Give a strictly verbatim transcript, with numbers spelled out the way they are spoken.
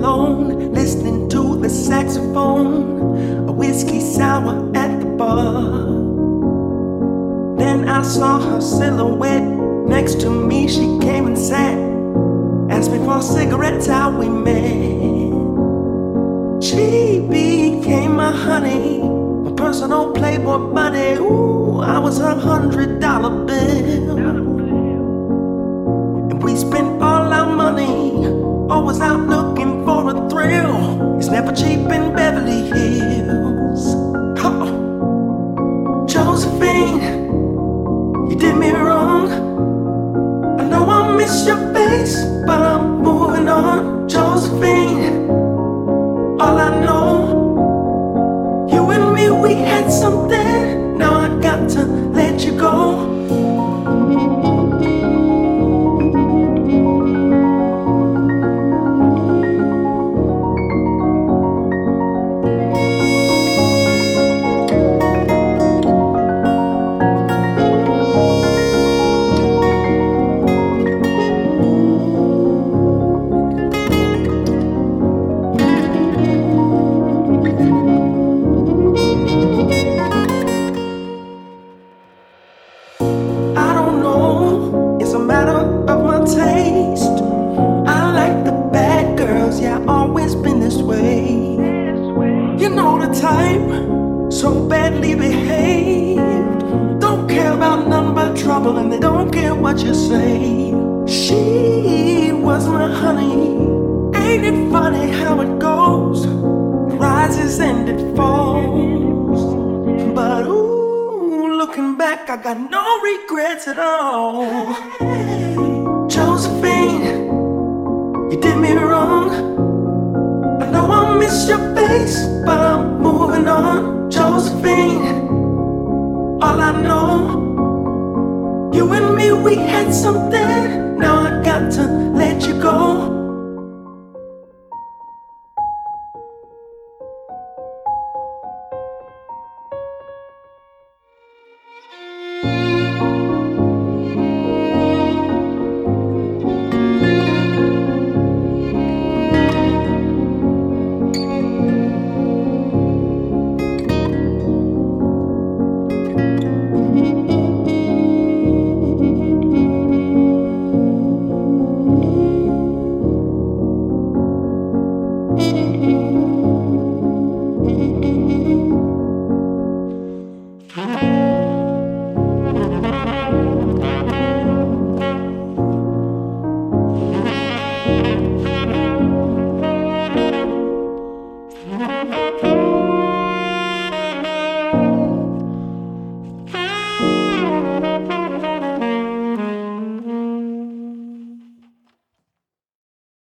alone, listening to the saxophone, a whiskey sour at the bar. Then I saw her silhouette next to me. She came and sat, asked me for cigarettes, how we met. She became my honey, my personal playboy bunny. Ooh, I was her hundred dollar bill. And we spent all our money, always out looking for a thrill. It's never cheap in Beverly Hills. Oh. Josephine, you did me wrong. I know I miss your face, but I'm moving on. Josephine, all I know, you and me, we had something. Now I got to let you go. So badly behaved, don't care about none but trouble, and they don't care what you say. She was my honey. Ain't it funny how it goes? It rises and it falls. But ooh, looking back, I got no regrets at all. Josephine, you did me wrong. I know I miss your face, but I'm moving on. Josephine, all I know, you and me, we had something.